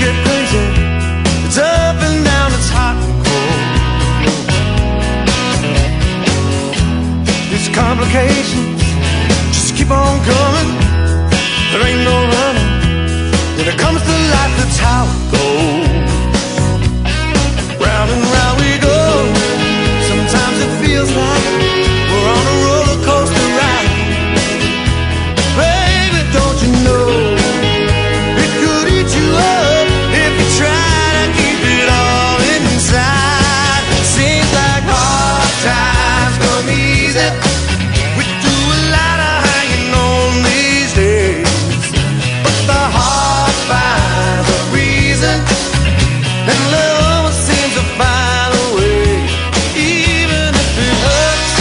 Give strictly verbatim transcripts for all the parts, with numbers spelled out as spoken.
get crazy. It's up and down, it's hot and cold. These complications just keep on coming. There ain't no running. When it comes to life, that's how it goes. Round and round we go. Sometimes it feels like we're on a roller coaster ride. Baby, don't you know it could eat you up if you try to keep it all inside. Seems like hard times come easy. We do a lot of hanging on these days, but the heart finds a reason, and love seems to find a way. Even if it hurts,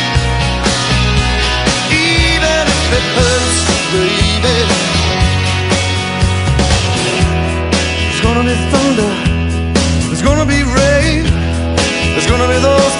even if it hurts, baby. There's gonna be thunder, there's gonna be rain, there's gonna be those